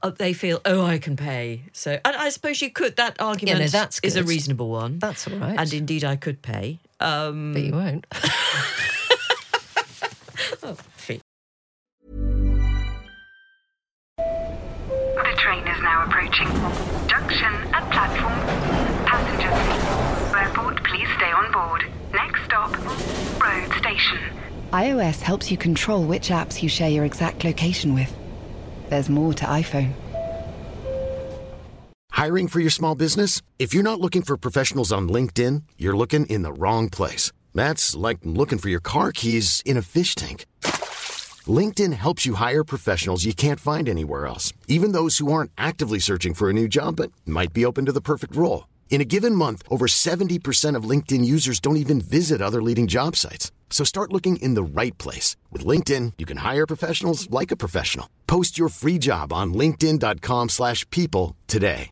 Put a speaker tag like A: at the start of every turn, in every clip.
A: they feel, I can pay. So, and I suppose you could. That argument is a reasonable one.
B: That's all right.
A: And indeed, I could pay.
B: But you won't.
A: Fee.
C: The train is now approaching. Junction at platform. Passengers, airport, please stay on board. Next stop, road station.
D: iOS helps you control which apps you share your exact location with. There's more to iPhone.
E: Hiring for your small business? If you're not looking for professionals on LinkedIn, you're looking in the wrong place. That's like looking for your car keys in a fish tank. LinkedIn helps you hire professionals you can't find anywhere else, even those who aren't actively searching for a new job but might be open to the perfect role. In a given month, over 70% of LinkedIn users don't even visit other leading job sites. So start looking in the right place. With LinkedIn, you can hire professionals like a professional. Post your free job on linkedin.com/people today.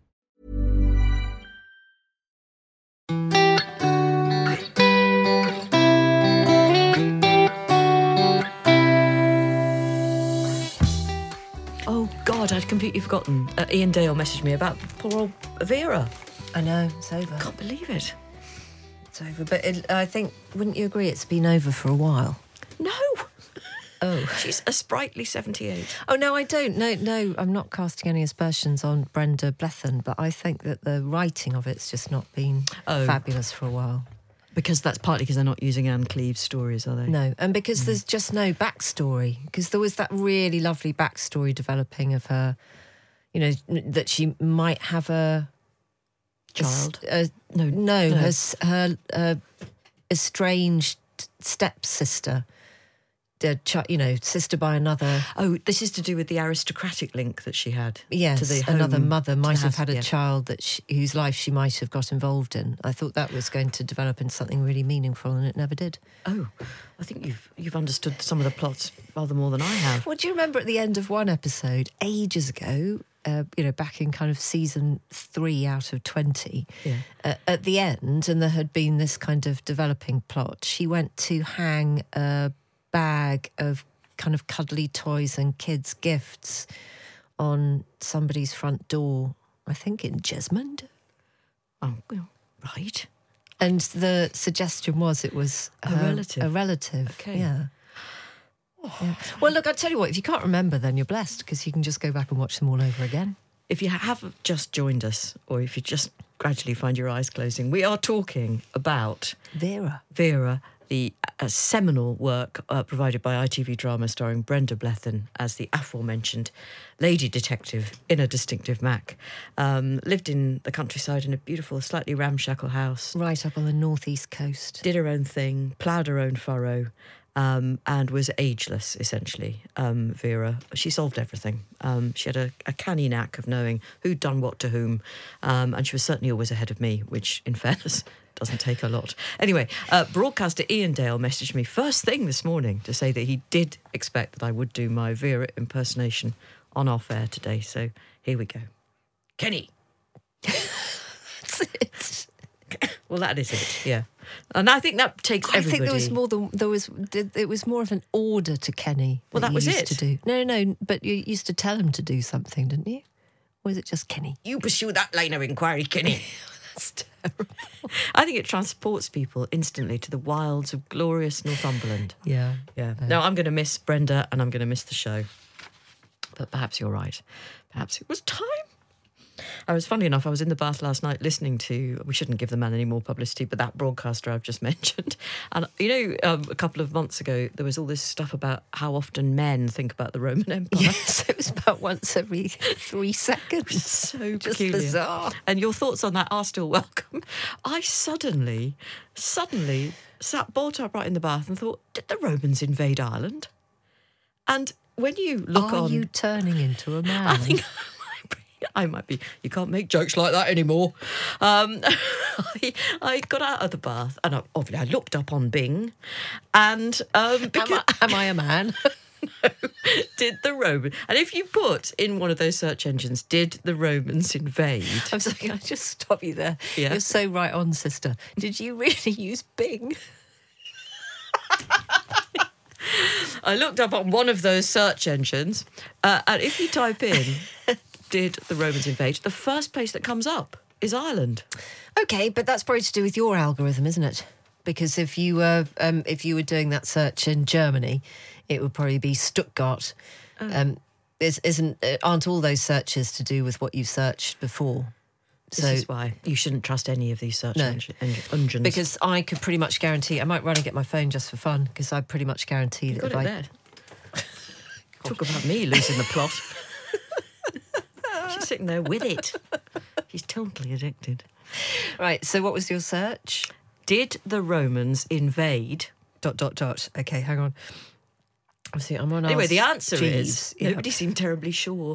A: Oh, God, I'd completely forgotten. Ian Dale messaged me about poor old Vera.
B: I know, it's over.
A: Can't believe it.
B: It's over. But I think, wouldn't you agree it's been over for a while?
A: No.
B: Oh.
A: She's a sprightly 78.
B: Oh, no, I don't. No, I'm not casting any aspersions on Brenda Blethyn, but I think that the writing of it's just not been fabulous for a while.
A: Because that's partly because they're not using Anne Cleeve's stories, are they?
B: No, and because there's just no backstory. Because there was that really lovely backstory developing of her, that she might have a
A: child.
B: Her estranged stepsister. Sister by another.
A: Oh, this is to do with the aristocratic link that she had.
B: Yes,
A: to the home,
B: another mother might have had a
A: yeah.
B: child whose life she might have got involved in. I thought that was going to develop into something really meaningful, and it never did.
A: Oh, I think you've understood some of the plots rather more than I have.
B: Well, do you remember at the end of one episode, ages ago, back in kind of season 3 out of 20, at the end, and there had been this kind of developing plot, she went to hang a bag of kind of cuddly toys and kids' gifts on somebody's front door, I think in Jesmond.
A: Oh, well, right.
B: And the suggestion was it was
A: a relative.
B: A relative,
A: okay.
B: Yeah. Yeah. Well, look, I'll tell you what, if you can't remember, then you're blessed, because you can just go back and watch them all over again.
A: If you have just joined us, or if you just gradually find your eyes closing, we are talking about
B: Vera,
A: the seminal work provided by ITV Drama starring Brenda Blethyn as the aforementioned lady detective in a distinctive Mac. Lived in the countryside in a beautiful, slightly ramshackle house.
B: Right up on the northeast coast.
A: Did her own thing, ploughed her own furrow, and was ageless, essentially, Vera. She solved everything. She had a canny knack of knowing who'd done what to whom, and she was certainly always ahead of me, which, in fairness, doesn't take a lot. Anyway, broadcaster Ian Dale messaged me first thing this morning to say that he did expect that I would do my Vera impersonation on off-air today, so here we go. Kenny!
B: That's it.
A: Well, that is it, yeah. And I think that takes everybody.
B: I think it was more of an order to Kenny.
A: Well, that was
B: used
A: it.
B: To do. No, but you used to tell him to do something, didn't you? Or was it just Kenny?
A: You pursue that line of inquiry, Kenny.
B: That's terrible.
A: I think it transports people instantly to the wilds of glorious Northumberland.
B: Yeah.
A: No, I'm going to miss Brenda and I'm going to miss the show. But perhaps you're right. Perhaps it was time. Funnily enough, I was in the bath last night listening to, we shouldn't give the man any more publicity, but that broadcaster I've just mentioned. And, a couple of months ago, there was all this stuff about how often men think about the Roman Empire.
B: Yes, it was about once every 3 seconds.
A: So
B: just
A: peculiar.
B: Bizarre.
A: And your thoughts on that are still welcome. I suddenly sat bolt upright in the bath and thought, did the Romans invade Ireland? And when you look on...
B: Are you turning into a man?
A: I think I might be. You can't make jokes like that anymore. I got out of the bath and obviously I looked up on Bing and...
B: Am I a man?
A: No, did the Romans... And if you put in one of those search engines, did the Romans invade?
B: I'm sorry, can I just stop you there?
A: Yeah.
B: You're so right on, sister. Did you really use Bing?
A: I looked up on one of those search engines and if you type in... did the Romans invade? The first place that comes up is Ireland.
B: Okay, but that's probably to do with your algorithm, isn't it? Because if you were doing that search in Germany, it would probably be Stuttgart. Aren't all those searches to do with what you've searched before?
A: This is why you shouldn't trust any of these search engines.
B: Because I could pretty much guarantee, I might run and get my phone just for fun, because I pretty much guarantee that if I...
A: Talk about me losing the plot. She's sitting there with it. She's totally addicted.
B: Right, so what was your search?
A: Did the Romans invade... ...
B: Okay, hang on. Obviously, I'm on
A: Anyway, the answer
B: Jeeves.
A: is nobody seemed terribly sure.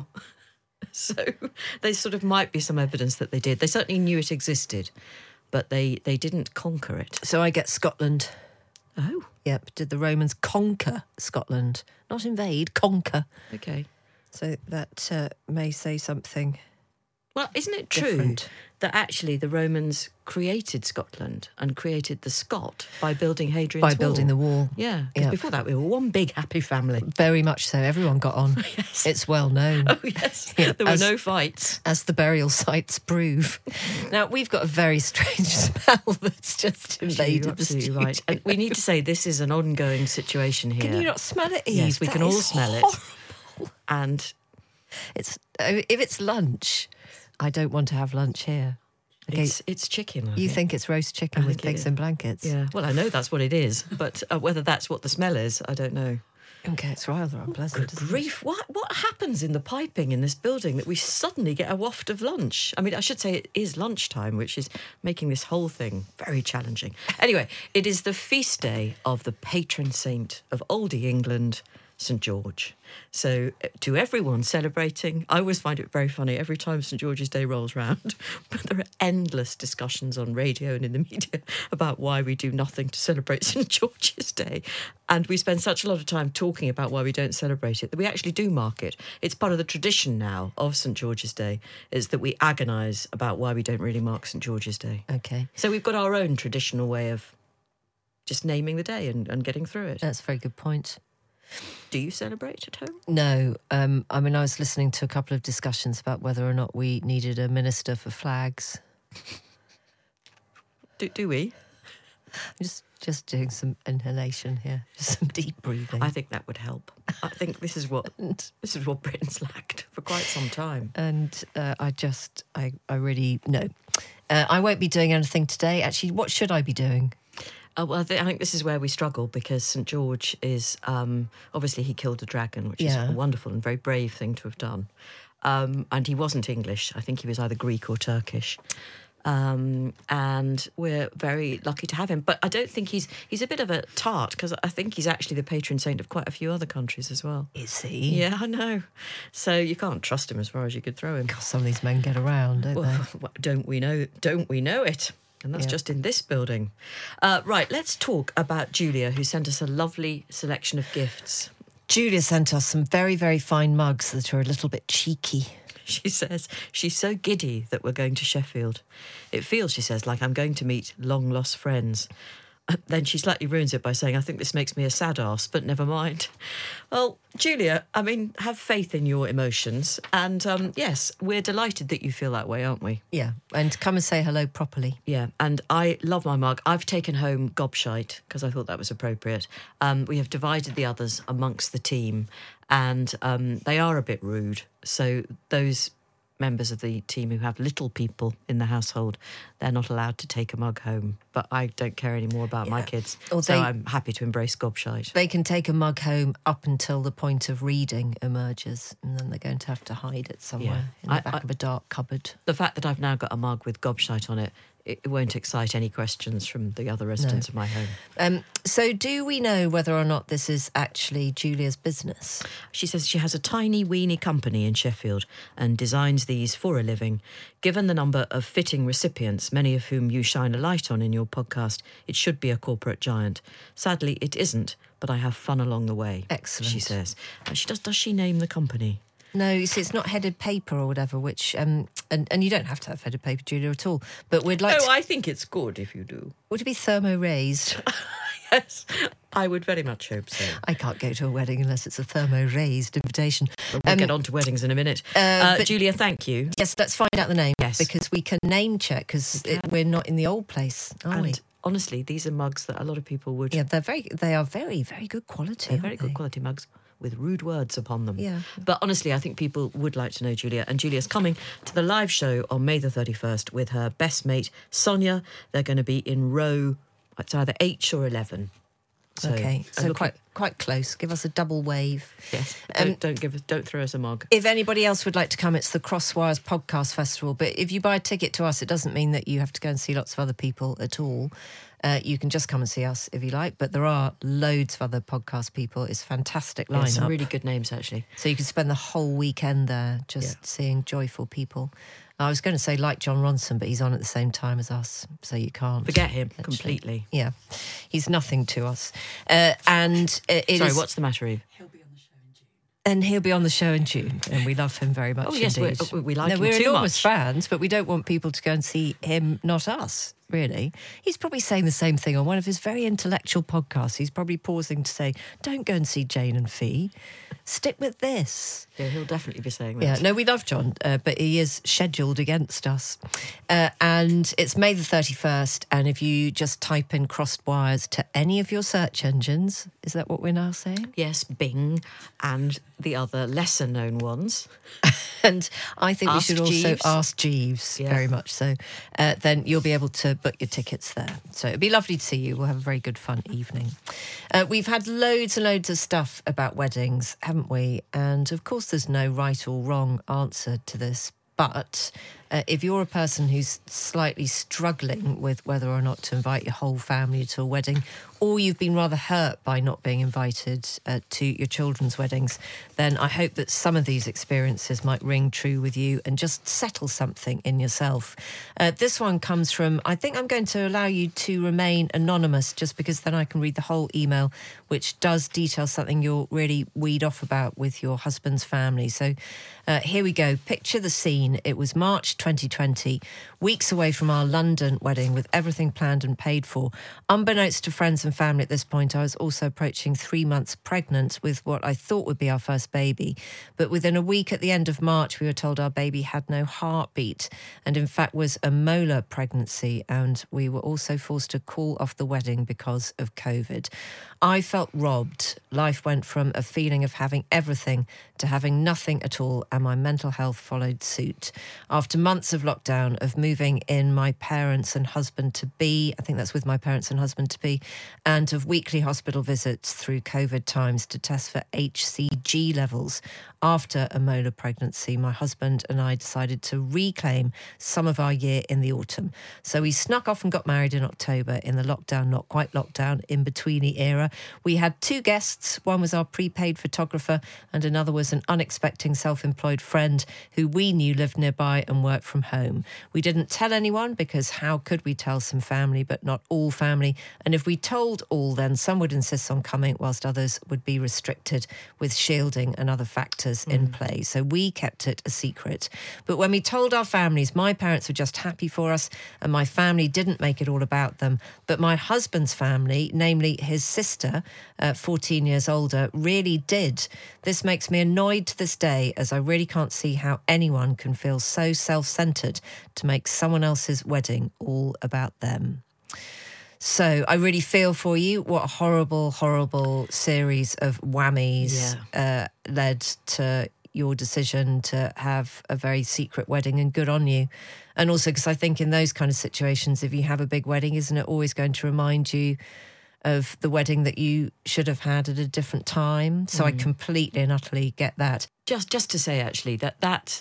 A: So there sort of might be some evidence that they did. They certainly knew it existed, but they didn't conquer it.
B: So I get Scotland.
A: Oh.
B: Yep. Did the Romans conquer Scotland? Not invade, conquer.
A: Okay.
B: So that may say something.
A: Well, isn't it true
B: different.
A: that actually the Romans created Scotland and created the Scot by building Hadrian's
B: By
A: Wall?
B: building the wall.
A: Yeah, because
B: Yep.
A: before that we were one big happy family.
B: Very much so. Everyone got on.
A: Yes.
B: It's well known.
A: Oh, yes.
B: Yeah,
A: There were
B: as-
A: no fights.
B: As the burial sites prove. Now, we've got a very strange smell that's just
A: You're
B: invaded the
A: absolutely
B: studio.
A: right. And we need to say this is an ongoing situation here.
B: Can you not smell it, Eve?
A: Yes, we
B: That
A: can all
B: is
A: smell it.
B: horrible.
A: And
B: It's if it's lunch, I don't want to have lunch here. Okay,
A: it's chicken. I
B: you think it's roast chicken
A: I
B: with
A: think it
B: pigs
A: is.
B: in blankets?
A: Yeah, well, I know that's what it is, but whether that's what the smell is, I don't know.
B: Okay, it's rather unpleasant. isn't it?
A: Grief, what happens in the piping in this building that we suddenly get a waft of lunch? I mean, I should say it is lunchtime, which is making this whole thing very challenging. Anyway, it is the feast day of the patron saint of oldie England, St George. So to everyone celebrating, I always find it very funny every time St George's Day rolls round. But there are endless discussions on radio and in the media about why we do nothing to celebrate St George's Day. And we spend such a lot of time talking about why we don't celebrate it that we actually do mark it. It's part of the tradition now of St George's Day, is that we agonise about why we don't really mark St George's Day.
B: Okay,
A: So we've got our own traditional way of just naming the day and getting through it.
B: that's a very good point.
A: Do you celebrate at home?
B: No, I mean, I was listening to a couple of discussions about whether or not we needed a minister for flags.
A: Do we?
B: I'm just doing some inhalation here, just some deep breathing.
A: I think that would help. I think this is what Britain's lacked for quite some time.
B: And I really, no. I won't be doing anything today. Actually, what should I be doing?
A: Well, I think this is where we struggle because St George is obviously he killed a dragon, which is
B: Yeah.
A: a wonderful and very brave thing to have done. And he wasn't English. I think he was either Greek or Turkish. And we're very lucky to have him. But I don't think he's a bit of a tart because I think he's actually the patron saint of quite a few other countries as well.
B: Is he?
A: Yeah, I know. So you can't trust him as far as you could throw him.
B: God, some of these men get around, don't
A: Well, don't we know? Don't we know it? And that's
B: Yeah.
A: just in this building. Right, let's talk about Julia, who sent us a lovely selection of gifts.
B: Julia sent us some very, very fine mugs that are a little bit cheeky.
A: She says she's so giddy that we're going to Sheffield. It feels, she says, like I'm going to meet long-lost friends. Then she slightly ruins it by saying, I think this makes me a sad arse, but never mind. Well, Julia, I mean, have faith in your emotions. And yes, we're delighted that you feel that way, aren't we?
B: Yeah, and come and say hello properly.
A: Yeah, and I love my mug. I've taken home gobshite because I thought that was appropriate. We have divided the others amongst the team, and they are a bit rude. So those members of the team who have little people in the household, they're not allowed to take a mug home. But I don't care any more about my kids,
B: Or
A: so
B: they-
A: I'm happy to embrace gobshite.
B: They can take a mug home up until the point of reading emerges, and then they're going to have to hide it somewhere in the back of a dark cupboard.
A: The fact that I've now got a mug with gobshite on it, it won't excite any questions from the other residents of my home.
B: So do we know whether or not this is actually Julia's business?
A: She says she has a tiny, weeny company in Sheffield and designs these for a living. Given the number of fitting recipients, many of whom you shine a light on in your podcast, it should be a corporate giant. Sadly, it isn't, but I have fun along the way.
B: Excellent.
A: She says. Does she name the company?
B: No, you see, it's not headed paper or whatever, which, and you don't have to have headed paper, Julia, at all. But we'd like to,
A: I think it's good if you do.
B: would it be thermo raised?
A: Yes. I would very much hope so.
B: I can't go to a wedding unless it's a thermo-raised invitation.
A: We'll get on to weddings in a minute. But Julia, thank you.
B: Yes, let's find out the name.
A: Yes.
B: Because we can name check, because we're not in the old place, are we?
A: And honestly, these are mugs that a lot of people would...
B: Yeah, they are very, very good quality.
A: They're very good quality mugs with rude words upon them.
B: Yeah.
A: But honestly, I think people would like to know Julia. And Julia's coming to the live show on May the 31st with her best mate, Sonia. They're going to be in row, it's either 8 or 11. So,
B: okay, so quite close. Give us a double wave.
A: Yes. Don't throw us a mug.
B: If anybody else would like to come, it's the Crosswires Podcast Festival. But if you buy a ticket to us, it doesn't mean that you have to go and see lots of other people at all. You can just come and see us if you like. But there are loads of other podcast people. It's a fantastic lineup.
A: Some really good names, actually.
B: So you can spend the whole weekend there just seeing joyful people. I was going to say like John Ronson, but he's on at the same time as us, so you can't.
A: Forget him
B: actually.
A: Completely.
B: Yeah, he's nothing to us. Sorry,
A: what's the matter, Eve?
B: And he'll be on the show in June, and we love him very much.
A: Oh yes,
B: indeed.
A: we like him
B: we're
A: too
B: enormous
A: much.
B: fans, but we don't want people to go and see him, not us. Really, he's probably saying the same thing on one of his very intellectual podcasts. He's probably pausing to say, "Don't go and see Jane and Fee. Stick with this."
A: Yeah, he'll definitely be saying that.
B: Yeah, no, we love John, but he is scheduled against us. And it's May the 31st, and if you just type in Crossed Wires to any of your search engines, is that what we're now saying?
A: Yes, Bing and the other lesser-known ones.
B: And I think we should also
A: Jeeves.
B: ask Jeeves, very much so. Then you'll be able to book your tickets there. So it'd be lovely to see you. We'll have a very good fun evening. We've had loads and loads of stuff about weddings, haven't we? And of course there's no right or wrong answer to this. But if you're a person who's slightly struggling with whether or not to invite your whole family to a wedding, or you've been rather hurt by not being invited to your children's weddings, then I hope that some of these experiences might ring true with you and just settle something in yourself. This one comes from, I think I'm going to allow you to remain anonymous just because then I can read the whole email, which does detail something you'll really weed off about with your husband's family. So here we go. Picture the scene. It was March 2020, weeks away from our London wedding with everything planned and paid for. Unbeknownst to friends and family at this point, I was also approaching 3 months pregnant with what I thought would be our first baby. But within a week at the end of March, we were told our baby had no heartbeat and in fact was a molar pregnancy, and we were also forced to call off the wedding because of COVID. I felt robbed. Life went from a feeling of having everything to having nothing at all, and my mental health followed suit. After months of lockdown, of moving in my parents and husband-to-be, I think that's with my parents and husband-to-be, and of weekly hospital visits through COVID times to test for HCG levels. After a molar pregnancy, my husband and I decided to reclaim some of our year in the autumn. So we snuck off and got married in October in the lockdown, not quite lockdown, in-betweeny era. We had 2 guests. One was our prepaid photographer and another was an unexpected self-employed friend who we knew lived nearby and worked from home. We didn't tell anyone because how could we tell some family, but not all family? And if we told all, then some would insist on coming whilst others would be restricted with shielding and other factors in play. So we kept it a secret. But when we told our families, my parents were just happy for us and my family didn't make it all about them. But my husband's family, namely his sister, 14 years older, really did. This makes me annoyed to this day, as I really can't see how anyone can feel so self-centred to make someone else's wedding all about them. So I really feel for you. What a horrible, horrible series of whammies led to your decision to have a very secret wedding, and good on you. And also because I think in those kind of situations, if you have a big wedding, isn't it always going to remind you of the wedding that you should have had at a different time? So I completely and utterly get that.
A: Just to say, actually, that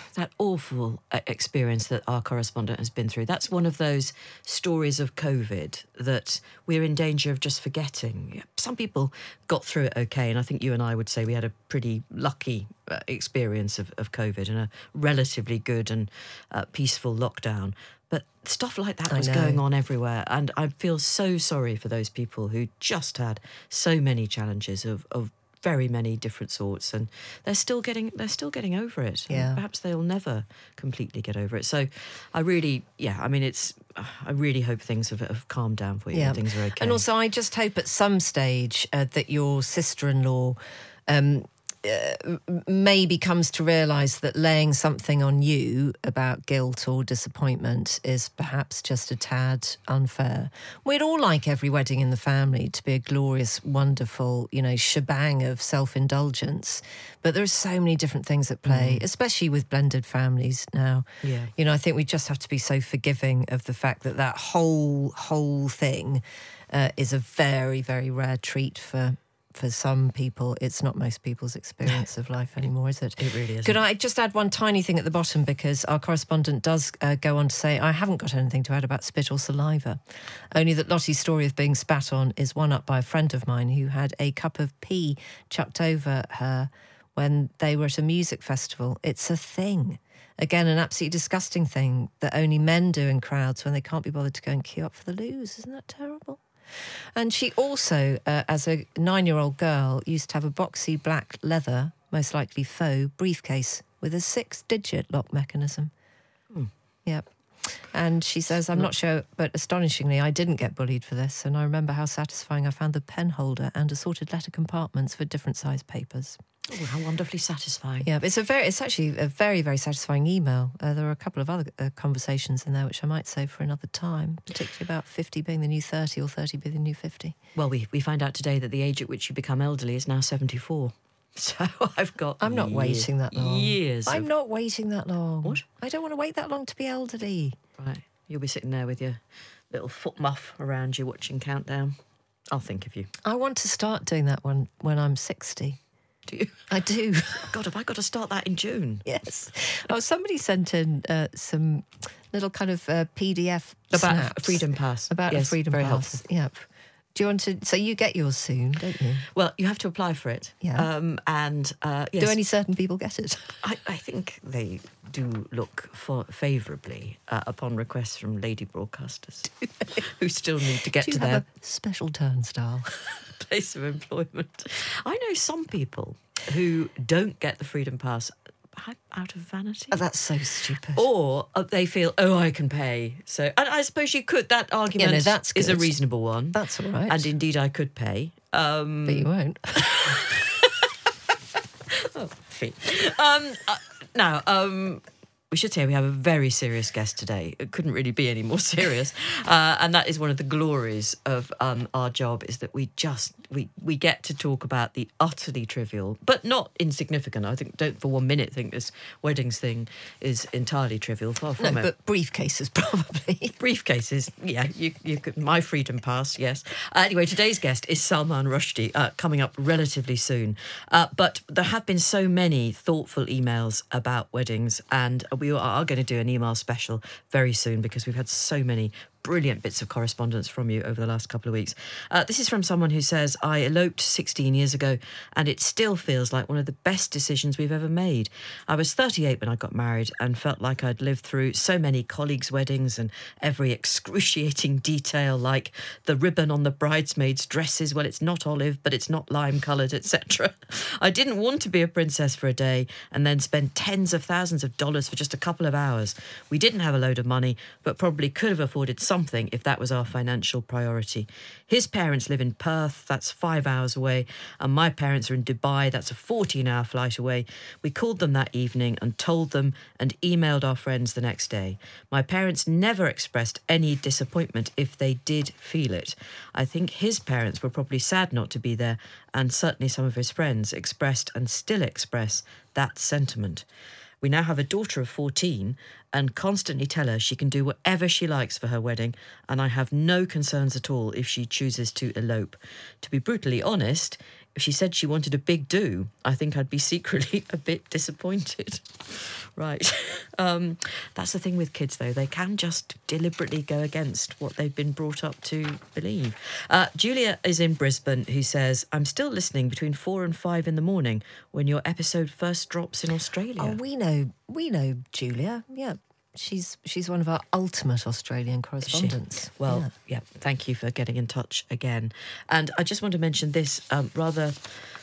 A: awful experience that our correspondent has been through, that's one of those stories of COVID that we're in danger of just forgetting. Some people got through it okay, and I think you and I would say we had a pretty lucky experience of COVID and a relatively good and peaceful lockdown. But stuff like that was going on everywhere, and I feel so sorry for those people who just had so many challenges of very many different sorts, and they're still getting over it.
B: Yeah.
A: And perhaps they'll never completely get over it. So I really hope things have calmed down for you and things are okay.
B: And also, I just hope at some stage that your sister-in-law maybe comes to realise that laying something on you about guilt or disappointment is perhaps just a tad unfair. We'd all like every wedding in the family to be a glorious, wonderful, shebang of self-indulgence. But there are so many different things at play, especially with blended families now.
A: Yeah.
B: I think we just have to be so forgiving of the fact that whole thing is a very, very rare treat for some people. It's not most people's experience of life anymore, is it?
A: It really isn't.
B: Could I just add one tiny thing at the bottom, because our correspondent does go on to say, I haven't got anything to add about spit or saliva, only that Lottie's story of being spat on is one up by a friend of mine who had a cup of pee chucked over her when they were at a music festival. It's a thing. Again, an absolutely disgusting thing that only men do in crowds when they can't be bothered to go and queue up for the loos. Isn't that terrible? And she also, as a 9-year-old girl, used to have a boxy black leather, most likely faux, briefcase with a 6-digit lock mechanism. Yep. And she says, I'm not sure, but astonishingly, I didn't get bullied for this. And I remember how satisfying I found the pen holder and assorted letter compartments for different sized papers.
A: Oh, how wonderfully satisfying.
B: Yeah, but it's actually a very, very satisfying email. There are a couple of other conversations in there which I might save for another time, particularly about 50 being the new 30 or 30 being the new 50.
A: Well, we find out today that the age at which you become elderly is now 74. So
B: I'm not waiting that long. I'm not waiting that long.
A: What?
B: I don't want to wait that long to be elderly.
A: Right. You'll be sitting there with your little foot muff around you watching Countdown. I'll think of you.
B: I want to start doing that one when I'm 60.
A: Do you?
B: I do.
A: God, have I got to start that in June?
B: Yes. Oh, somebody sent in some little kind of PDF
A: About
B: snaps
A: a Freedom Pass.
B: About
A: Yes,
B: a Freedom
A: very
B: Pass.
A: helpful.
B: Yep. Do you want to... So you get yours soon, don't you?
A: Well, you have to apply for it.
B: Yeah.
A: Yes.
B: Do any certain people get it?
A: I think they do look favourably upon requests from lady broadcasters who still need to get
B: Do you
A: to
B: have
A: their
B: a special turnstile?
A: place of employment. I know some people who don't get the Freedom Pass out of vanity.
B: Oh, that's so stupid.
A: Or they feel, I can pay. So, and I suppose you could. That argument is a reasonable one.
B: That's all right.
A: And indeed, I could pay.
B: But you won't.
A: Fee. Now, we should say we have a very serious guest today. It couldn't really be any more serious. And that is one of the glories of our job, is that we get to talk about the utterly trivial, but not insignificant. I don't for 1 minute think this weddings thing is entirely trivial. Far from it.
B: But briefcases probably.
A: Briefcases, yeah. You could, my Freedom Pass, yes. Anyway, today's guest is Salman Rushdie, coming up relatively soon. But there have been so many thoughtful emails about weddings, and we are going to do an email special very soon because we've had so many brilliant bits of correspondence from you over the last couple of weeks. This is from someone who says, I eloped 16 years ago and it still feels like one of the best decisions we've ever made. I was 38 when I got married and felt like I'd lived through so many colleagues' weddings and every excruciating detail, like the ribbon on the bridesmaids' dresses. Well, it's not olive, but it's not lime-coloured, etc. I didn't want to be a princess for a day and then spend tens of thousands of dollars for just a couple of hours. We didn't have a load of money, but probably could have afforded something if that was our financial priority. His parents live in Perth, that's 5 hours away, and my parents are in Dubai, that's a 14-hour flight away. We called them that evening and told them and emailed our friends the next day. My parents never expressed any disappointment if they did feel it. I think his parents were probably sad not to be there, and certainly some of his friends expressed and still express that sentiment. We now have a daughter of 14 and constantly tell her she can do whatever she likes for her wedding, and I have no concerns at all if she chooses to elope. To be brutally honest, if she said she wanted a big do, I think I'd be secretly a bit disappointed. Right. That's the thing with kids, though. They can just deliberately go against what they've been brought up to believe. Julia is in Brisbane, who says, I'm still listening between 4 and 5 in the morning when your episode first drops in Australia.
B: Oh, we know Julia. Yeah. She's one of our ultimate Australian correspondents.
A: Well, yeah, thank you for getting in touch again. And I just want to mention this rather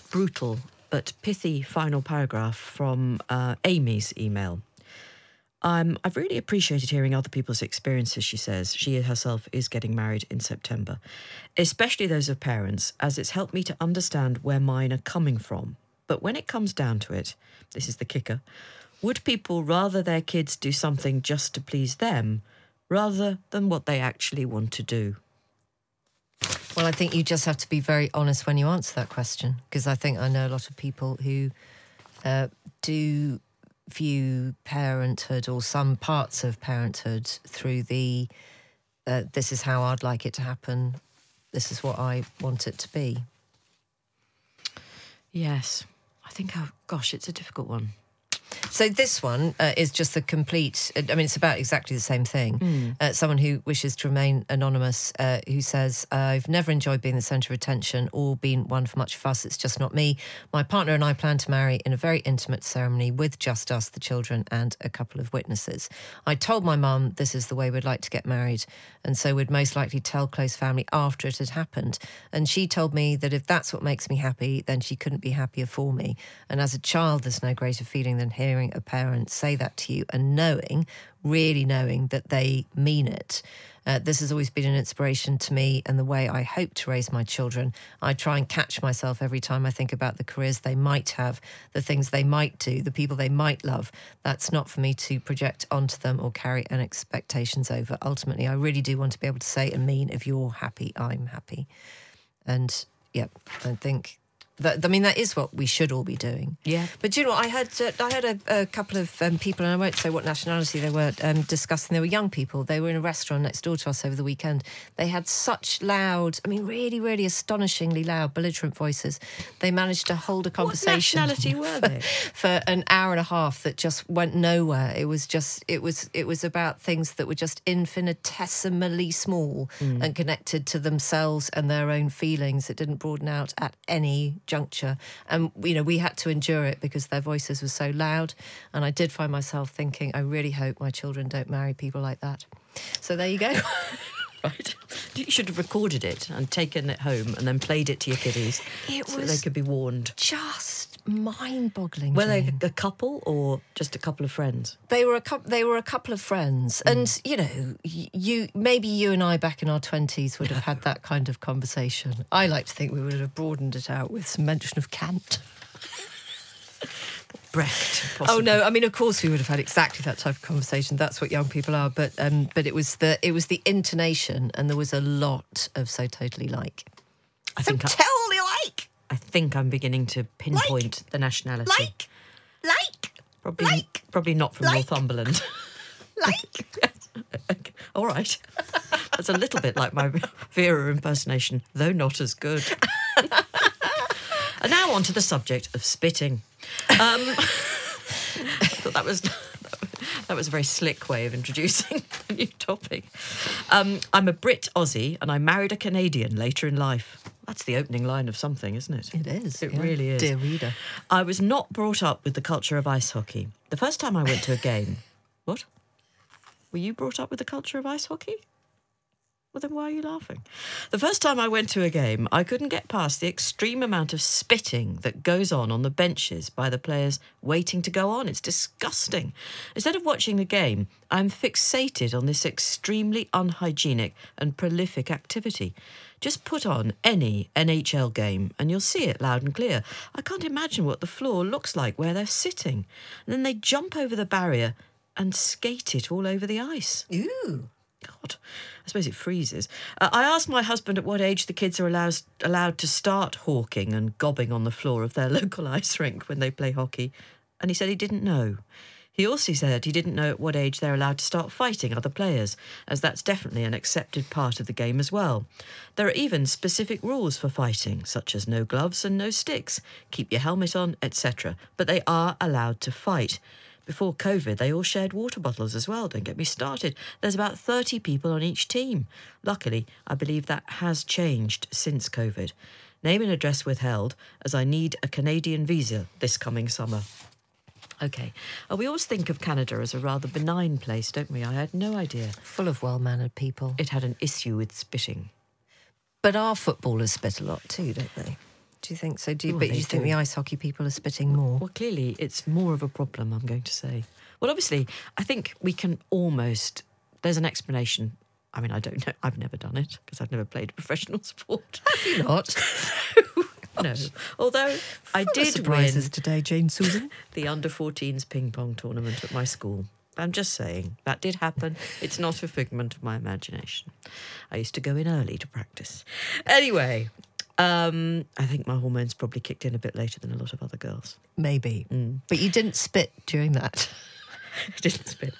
A: brutal but pithy final paragraph from Amy's email. I've really appreciated hearing other people's experiences, she says. She herself is getting married in September, especially those of parents, as it's helped me to understand where mine are coming from. But when it comes down to it, this is the kicker, would people rather their kids do something just to please them rather than what they actually want to do?
B: Well, I think you just have to be very honest when you answer that question, because I think I know a lot of people who do view parenthood or some parts of parenthood through the this is how I'd like it to happen, this is what I want it to be.
A: Yes. I think, it's a difficult one.
B: So this one is just the complete... I mean, it's about exactly the same thing. Someone who wishes to remain anonymous, who says, I've never enjoyed being the centre of attention or been one for much fuss. It's just not me. My partner and I plan to marry in a very intimate ceremony with just us, the children, and a couple of witnesses. I told my mum this is the way we'd like to get married, and so we'd most likely tell close family after it had happened. And she told me that if that's what makes me happy, then she couldn't be happier for me. And as a child, there's no greater feeling than hearing a parent say that to you and really knowing that they mean it. This has always been an inspiration to me and the way I hope to raise my children. I try and catch myself every time I think about the careers they might have, the things they might do, the people they might love. That's not for me to project onto them or carry any expectations over. Ultimately, I really do want to be able to say and mean, if you're happy, I'm happy. And, yeah, I think... that is what we should all be doing.
A: Yeah.
B: But do you know what? I had a couple of people, and I won't say what nationality they were, discussing. They were young people. They were in a restaurant next door to us over the weekend. They had such loud, really, really astonishingly loud, belligerent voices. They managed to hold a conversation.
A: What nationality were they?
B: For an hour and a half that just went nowhere. It was about things that were just infinitesimally small and connected to themselves and their own feelings. It didn't broaden out at any juncture, and we had to endure it because their voices were so loud. And I did find myself thinking, I really hope my children don't marry people like that. So there you go.
A: Right. You should have recorded it and taken it home and then played it to your kiddies so they could be warned.
B: Just mind-boggling.
A: Were they a couple or just a couple of friends?
B: They were a couple of friends, and maybe you and I back in our 20s would have had that kind of conversation. I like to think we would have broadened it out with some mention of Kant.
A: Brecht, possibly.
B: Oh no! I mean, of course, we would have had exactly that type of conversation. That's what young people are. But it was the intonation, and there was a lot of so totally like. I think
A: I'm beginning to pinpoint the nationality. Probably not from Northumberland. Okay. All right. That's a little bit like my Vera impersonation, though not as good. And now on to the subject of spitting. I thought that was a very slick way of introducing a new topic. I'm a Brit Aussie and I married a Canadian later in life. That's the opening line of something, isn't it?
B: It is.
A: It really is.
B: Dear reader.
A: I was not brought up with the culture of ice hockey. The first time I went to a game... What? Were you brought up with the culture of ice hockey? Well, then why are you laughing? The first time I went to a game, I couldn't get past the extreme amount of spitting that goes on the benches by the players waiting to go on. It's disgusting. Instead of watching the game, I'm fixated on this extremely unhygienic and prolific activity. Just put on any NHL game and you'll see it loud and clear. I can't imagine what the floor looks like where they're sitting. And then they jump over the barrier and skate it all over the ice.
B: Ooh.
A: God, I suppose it freezes. I asked my husband at what age the kids are allowed to start hawking and gobbing on the floor of their local ice rink when they play hockey, and he said he didn't know. He also said he didn't know at what age they're allowed to start fighting other players, as that's definitely an accepted part of the game as well. There are even specific rules for fighting, such as no gloves and no sticks, keep your helmet on, etc. But they are allowed to fight. Before COVID, they all shared water bottles as well. Don't get me started. There's about 30 people on each team. Luckily, I believe that has changed since COVID. Name and address withheld, as I need a Canadian visa this coming summer. OK. We always think of Canada as a rather benign place, don't we? I had no idea.
B: Full of well-mannered people.
A: It had an issue with spitting.
B: But our footballers spit a lot too, don't they? Do you think so? But
A: Well,
B: do
A: they
B: you think
A: do.
B: the ice hockey people are spitting more?
A: Well, clearly, it's more of a problem, I'm going to say. Well, obviously, I think we can almost... There's an explanation. I mean, I don't know. I've never done it because I've never played a professional sport.
B: Have you not?
A: No. Although I
B: Full of
A: did
B: surprises
A: win
B: today, Jane Susan.
A: the under-14s ping-pong tournament at my school. I'm just saying, that did happen. It's not a figment of my imagination. I used to go in early to practice. Anyway, I think my hormones probably kicked in a bit later than a lot of other girls.
B: Maybe. But you didn't spit during that.
A: I didn't spit.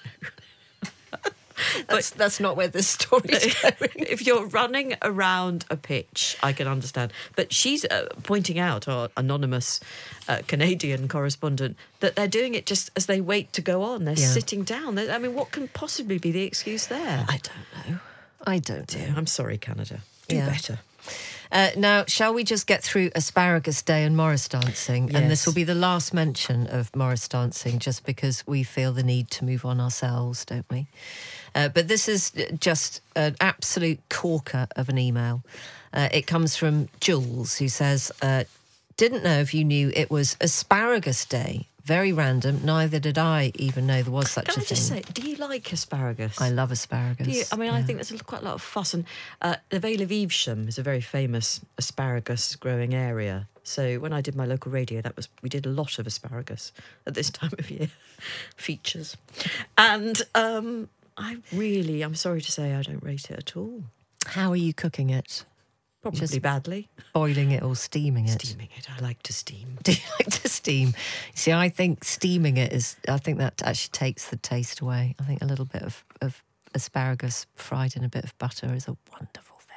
B: That's not where this story's going.
A: If you're running around a pitch, I can understand. But she's pointing out, our anonymous Canadian correspondent, that they're doing it just as they wait to go on. They're sitting down. I mean, what can possibly be the excuse there?
B: I don't know.
A: I'm sorry, Canada. Do
B: Yeah.
A: better.
B: Now, shall we just get through Asparagus Day and Morris dancing? And this
A: Yes.
B: will be the last mention of Morris dancing, just because we feel the need to move on ourselves, don't we? But this is just an absolute corker of an email. It comes from Jules, who says, didn't know if you knew it was Asparagus Day. Very random. Neither did I even know there was such
A: Can
B: a
A: I just
B: thing.
A: say, do you like asparagus?
B: I love asparagus.
A: I think there's quite a lot of fuss. And the Vale of Evesham is a very famous asparagus growing area. So when I did my local radio, we did a lot of asparagus at this time of year, features. And I'm sorry to say I don't rate it at all.
B: How are you cooking it?
A: Probably
B: Just
A: badly.
B: Boiling it or steaming it?
A: Steaming it. I like to steam.
B: Do you like to steam? See, I think steaming it I think that actually takes the taste away. I think a little bit of asparagus fried in a bit of butter is a wonderful thing.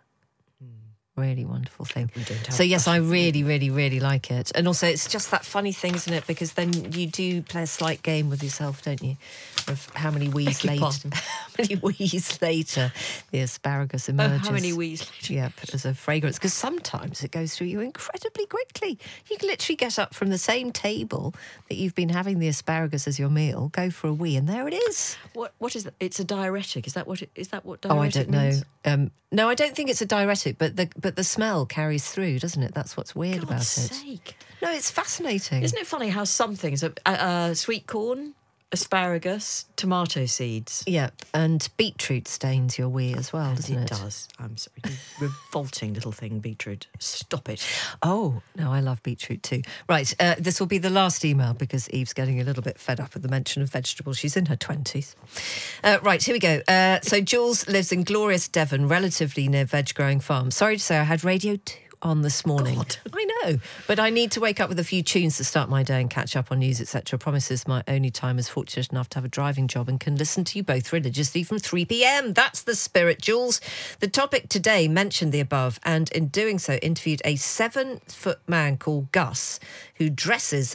B: Really wonderful thing.
A: We don't have
B: So yes, I
A: butter.
B: really, really, really like it. And also it's just that funny thing, isn't it? Because then you do play a slight game with yourself, don't you? Of how many wheeze
A: Beg your
B: later
A: pardon?
B: how many wheeze later the asparagus emerges.
A: how many wheeze later?
B: Yep, as a fragrance. Because sometimes it goes through you incredibly quickly. You can literally get up from the same table that you've been having the asparagus as your meal, go for a wee, and there it is.
A: What is that? It's a diuretic. Is that what diuretic
B: Oh, I don't
A: means?
B: know. No, I don't think it's a diuretic, but the smell carries through, doesn't it? That's what's weird about
A: God's
B: it.
A: sake.
B: No, it's fascinating.
A: Isn't it funny how some things, sweet corn, asparagus, tomato seeds.
B: Yeah, and beetroot stains your wee as well, doesn't it?
A: It does. I'm sorry. You revolting little thing, beetroot. Stop it.
B: Oh, no, I love beetroot too. Right, this will be the last email because Eve's getting a little bit fed up with the mention of vegetables. She's in her 20s. Right, here we go. So Jules lives in glorious Devon, relatively near Veg Growing Farm. Sorry to say I had Radio 2 on this morning.
A: God.
B: I know, but I need to wake up with a few tunes to start my day and catch up on news, etc. Promises my only time is fortunate enough to have a driving job and can listen to you both religiously from 3 p.m. That's the spirit, Jules. The topic today mentioned the above, and in doing so interviewed a 7-foot man called Gus who dresses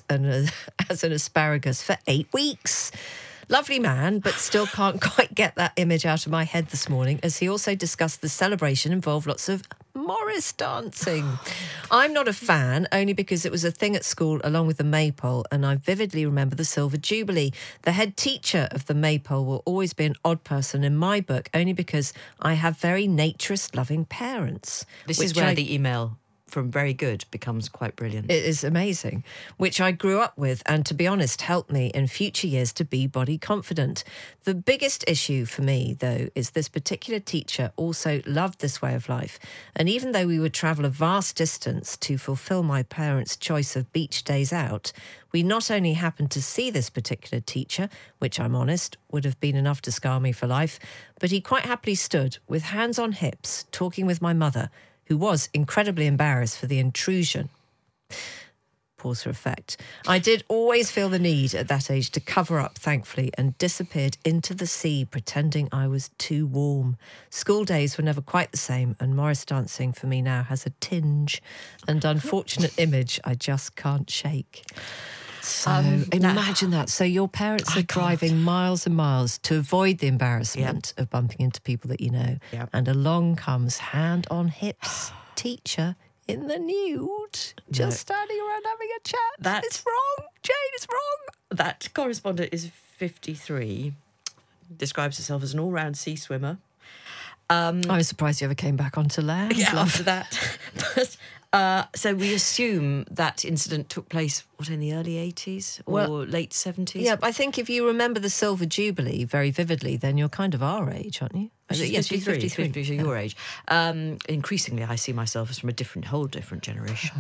B: as an asparagus for 8 weeks. Lovely man, but still can't quite get that image out of my head this morning, as he also discussed the celebration involved lots of Morris dancing. I'm not a fan, only because it was a thing at school along with the Maypole, and I vividly remember the Silver Jubilee. The head teacher of the Maypole will always be an odd person in my book, only because I have very naturist-loving parents.
A: This is where the email from very good becomes quite brilliant.
B: It is amazing, which I grew up with and, to be honest, helped me in future years to be body confident. The biggest issue for me, though, is this particular teacher also loved this way of life. And even though we would travel a vast distance to fulfil my parents' choice of beach days out, we not only happened to see this particular teacher, which I'm honest, would have been enough to scar me for life, but he quite happily stood with hands on hips, talking with my mother, who was incredibly embarrassed for the intrusion. Pause for effect. I did always feel the need at that age to cover up, thankfully, and disappeared into the sea, pretending I was too warm. School days were never quite the same, and Morris dancing for me now has a tinge and unfortunate image I just can't shake. So imagine that. So your parents are driving miles and miles to avoid the embarrassment of bumping into people that you know.
A: Yep.
B: And along comes hand on hips teacher in the nude, just standing around having a chat. It's wrong. Jane, it's wrong.
A: That correspondent is 53, describes herself as an all-round sea swimmer,
B: I was surprised you ever came back onto land.
A: Yeah, after that. So we assume that incident took place, in the early 80s or late 70s?
B: Yeah, but I think if you remember the Silver Jubilee very vividly, then you're kind of our age, aren't you?
A: Yes, 53, so your age. Increasingly, I see myself as from a whole different generation.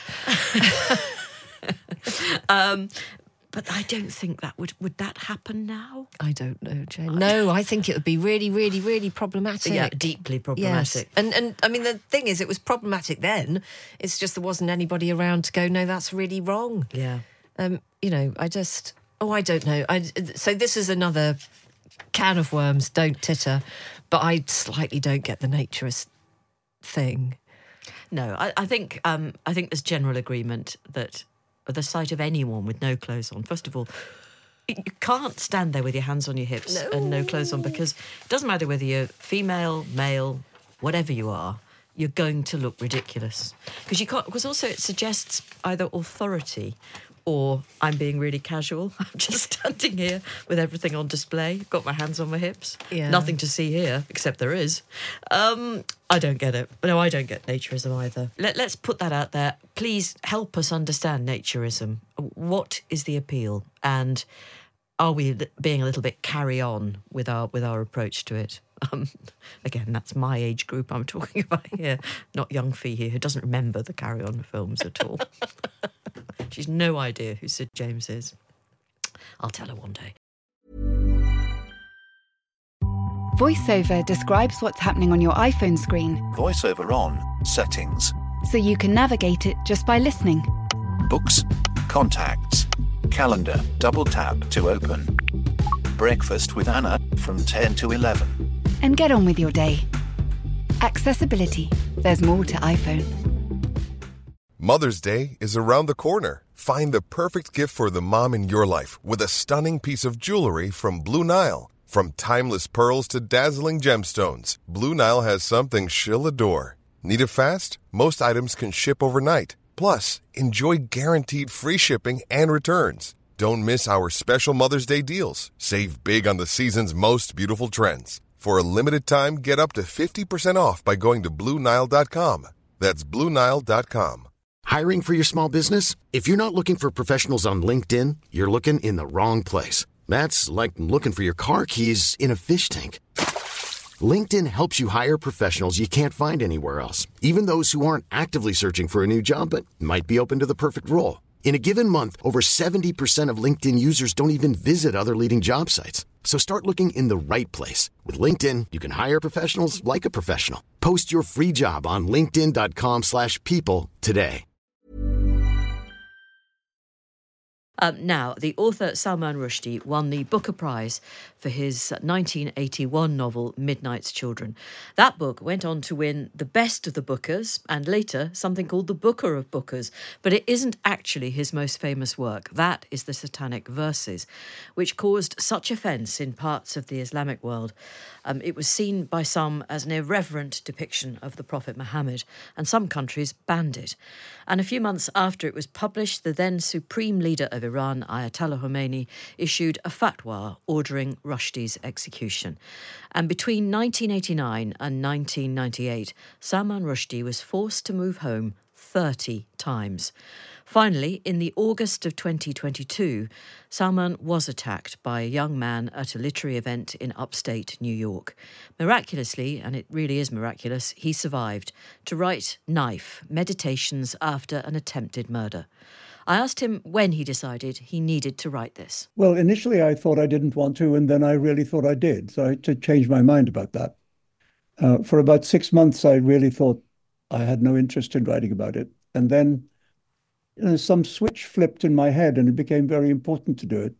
A: But I don't think that would that happen now?
B: I don't know, Jane. No, I think it would be really, really, really problematic.
A: Yeah, deeply problematic.
B: Yes. And I mean, the thing is, it was problematic then. It's just there wasn't anybody around to go, no, that's really wrong.
A: Yeah.
B: I don't know. So this is another can of worms, don't titter, but I slightly don't get the naturist thing.
A: No, I think there's general agreement that at the sight of anyone with no clothes on, first of all, you can't stand there with your hands on your hips and no clothes on, because it doesn't matter whether you're female, male, whatever you are, you're going to look ridiculous. Because also it suggests either authority or I'm being really casual. I'm just standing here with everything on display, got my hands on my hips.
B: Yeah.
A: Nothing to see here, except there is. I don't get it. No, I don't get naturism either. Let's put that out there. Please help us understand naturism. What is the appeal? And are we being a little bit carry on with our approach to it? Again, that's my age group I'm talking about here, not young Fee here, who doesn't remember the Carry On films at all. She's no idea who Sid James is. I'll tell her one day.
D: VoiceOver describes what's happening on your iPhone screen,
F: VoiceOver on, settings,
D: so you can navigate it just by listening.
F: books, contacts, calendar, double tap to open. Breakfast with Anna from 10 to 11.
D: And get on with your day. Accessibility. There's more to iPhone.
G: Mother's Day is around the corner. Find the perfect gift for the mom in your life with a stunning piece of jewelry from Blue Nile. From timeless pearls to dazzling gemstones, Blue Nile has something she'll adore. Need it fast? Most items can ship overnight. Plus, enjoy guaranteed free shipping and returns. Don't miss our special Mother's Day deals. Save big on the season's most beautiful trends. For a limited time, get up to 50% off by going to BlueNile.com. That's BlueNile.com.
E: Hiring for your small business? If you're not looking for professionals on LinkedIn, you're looking in the wrong place. That's like looking for your car keys in a fish tank. LinkedIn helps you hire professionals you can't find anywhere else, even those who aren't actively searching for a new job but might be open to the perfect role. In a given month, over 70% of LinkedIn users don't even visit other leading job sites. So start looking in the right place. With LinkedIn, you can hire professionals like a professional. Post your free job on linkedin.com/people today.
A: Now, the author Salman Rushdie won the Booker Prize for his 1981 novel Midnight's Children. That book went on to win the Best of the Bookers and later something called the Booker of Bookers. But it isn't actually his most famous work. That is the Satanic Verses, which caused such offence in parts of the Islamic world. It was seen by some as an irreverent depiction of the Prophet Muhammad, and some countries banned it. And a few months after it was published, the then supreme leader of Iran, Ayatollah Khomeini, issued a fatwa ordering Rushdie's execution. And between 1989 and 1998, Salman Rushdie was forced to move home 30 times. Finally, in the August of 2022, Salman was attacked by a young man at a literary event in upstate New York. Miraculously, and it really is miraculous, he survived to write Knife, Meditations After an Attempted Murder. I asked him when he decided he needed to write this.
H: Well, initially I thought I didn't want to, and then I really thought I did. So I had to change my mind about that. For about 6 months, I really thought I had no interest in writing about it. And then some switch flipped in my head and it became very important to do it.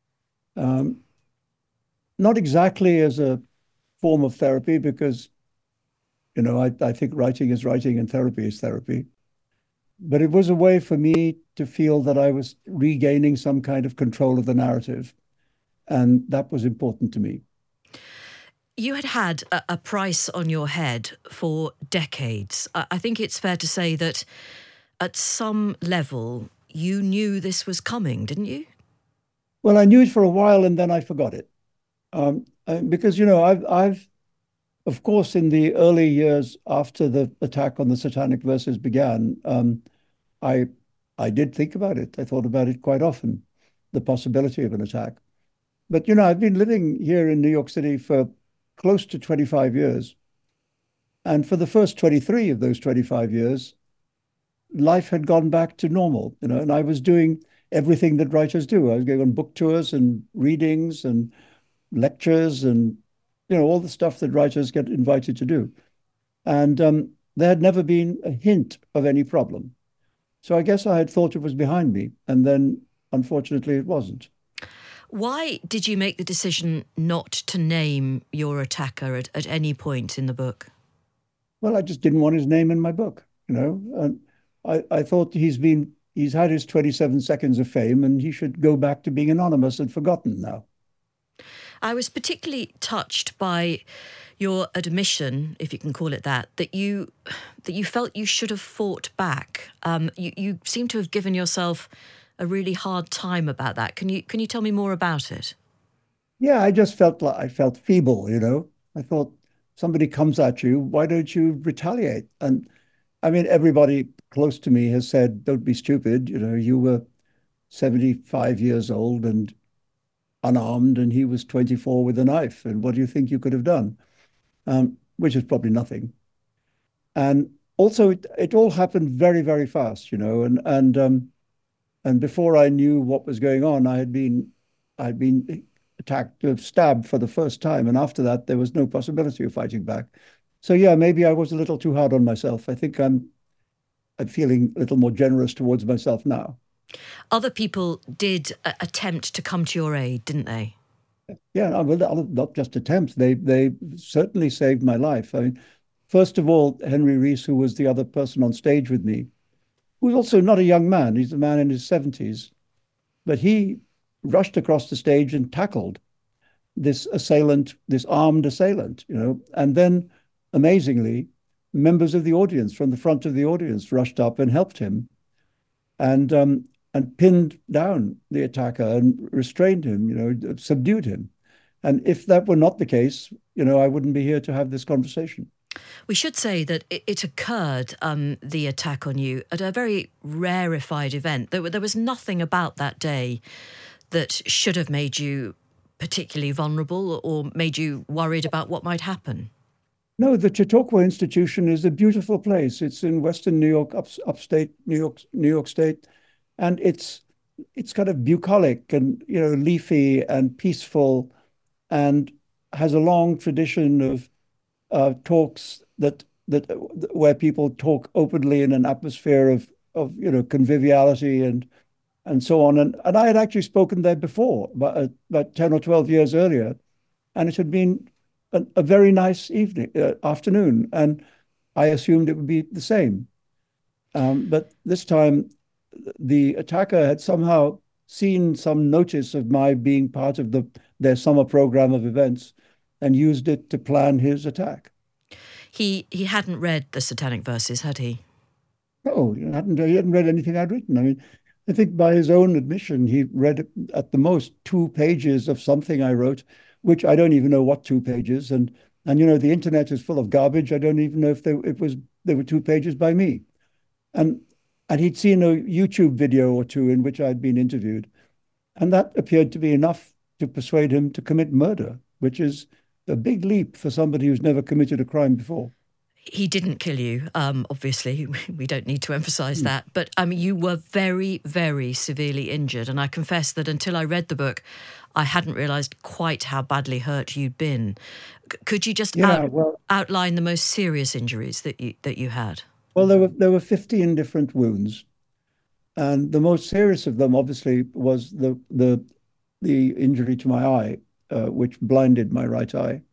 H: Not exactly as a form of therapy, because, I think writing is writing and therapy is therapy. But it was a way for me to feel that I was regaining some kind of control of the narrative. And that was important to me.
A: You had a price on your head for decades. I think it's fair to say that at some level you knew this was coming, didn't you? Well,
H: I knew it for a while and then I forgot it. Because, I've Of course, in the early years after the attack on the Satanic Verses began, I I did think about it. I thought about it quite often, the possibility of an attack. But I've been living here in New York City for close to 25 years. And for the first 23 of those 25 years, life had gone back to normal, and I was doing everything that writers do. I was going on book tours and readings and lectures and, all the stuff that writers get invited to do. And there had never been a hint of any problem. So I guess I had thought it was behind me. And then, unfortunately, it wasn't.
A: Why did you make the decision not to name your attacker at any point in the book?
H: Well, I just didn't want his name in my book, And I thought he's had his 27 seconds of fame and he should go back to being anonymous and forgotten now.
A: I was particularly touched by your admission, if you can call it that you felt you should have fought back. You seem to have given yourself a really hard time about that. Can you tell me more about it?
H: Yeah, I just felt like I felt feeble, I thought, somebody comes at you, why don't you retaliate? And I mean, everybody close to me has said, don't be stupid. You were 75 years old and unarmed, and he was 24 with a knife. And what do you think you could have done? Which is probably nothing. And also, it all happened very, very fast, and before I knew what was going on, I'd been attacked, stabbed for the first time, and after that, there was no possibility of fighting back. So yeah, maybe I was a little too hard on myself. I think I'm feeling a little more generous towards myself now.
A: Other people did attempt to come to your aid, didn't they?
H: Yeah, well, not just attempts. They certainly saved my life. I mean, first of all, Henry Rees, who was the other person on stage with me, who was also not a young man. He's a man in his 70s. But he rushed across the stage and tackled this armed assailant, And then, amazingly, members of the audience from the front of the audience rushed up and helped him and pinned down the attacker and restrained him, subdued him. And if that were not the case, I wouldn't be here to have this conversation.
A: We should say that it occurred, the attack on you, at a very rarefied event. There was nothing about that day that should have made you particularly vulnerable or made you worried about what might happen.
H: No, the Chautauqua Institution is a beautiful place. It's in Western New York, upstate New York State, and it's kind of bucolic and leafy and peaceful, and has a long tradition of talks that where people talk openly in an atmosphere of conviviality and so on. And I had actually spoken there before, about 10 or 12 years earlier, and it had been a very nice afternoon, and I assumed it would be the same. But this time, the attacker had somehow seen some notice of my being part of their summer program of events and used it to plan his attack.
A: He hadn't read the Satanic Verses, had he?
H: No, he hadn't read anything I'd written. I mean, I think by his own admission, he read at the most 2 pages of something I wrote, which I don't even know what 2 pages. And the internet is full of garbage. I don't even know if there were 2 pages by me. And he'd seen a YouTube video or 2 in which I'd been interviewed. And that appeared to be enough to persuade him to commit murder, which is a big leap for somebody who's never committed a crime before.
A: He didn't kill you, obviously. We don't need to emphasise that. But you were very, very severely injured. And I confess that until I read the book, I hadn't realised quite how badly hurt you'd been. Could you just outline the most serious injuries that you had?
H: Well, there were 15 different wounds. And the most serious of them, obviously, was the injury to my eye, which blinded my right eye.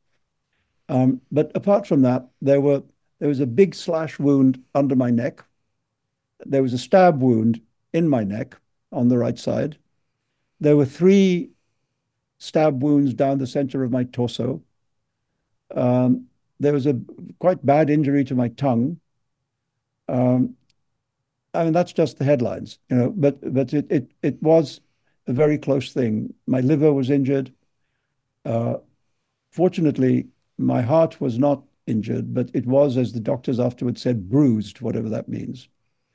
H: But apart from that, there was a big slash wound under my neck. There was a stab wound in my neck on the right side. There were 3 stab wounds down the center of my torso. There was a quite bad injury to my tongue. I mean, that's just the headlines, but it was a very close thing. My liver was injured. Fortunately, my heart was not injured, but it was, as the doctors afterwards said, bruised, whatever that means.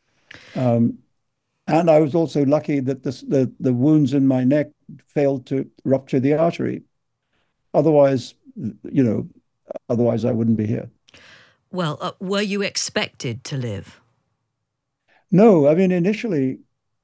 H: And I was also lucky that the wounds in my neck failed to rupture the artery. Otherwise, otherwise I wouldn't be here.
A: Well, were you expected to live?
H: No, I mean, initially,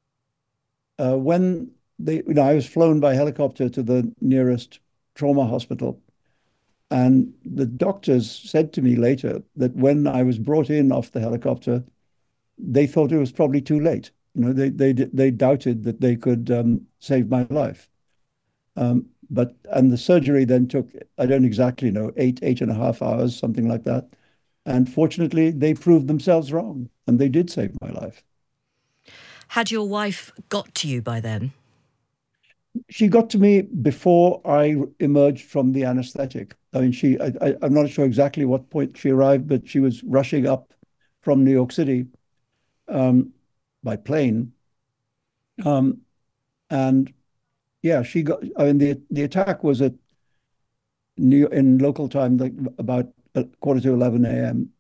H: when I was flown by helicopter to the nearest trauma hospital, and the doctors said to me later that when I was brought in off the helicopter, they thought it was probably too late. They doubted that they could save my life. And the surgery then took, I don't exactly know, 8.5 hours, something like that. And fortunately, they proved themselves wrong, and they did save my life.
A: Had your wife got to you by then?
H: She got to me before I emerged from the anesthetic. I mean, I'm not sure exactly what point she arrived, but she was rushing up from New York City by plane. And yeah, she got, I mean, the attack was in local time, like about 11:15 a.m.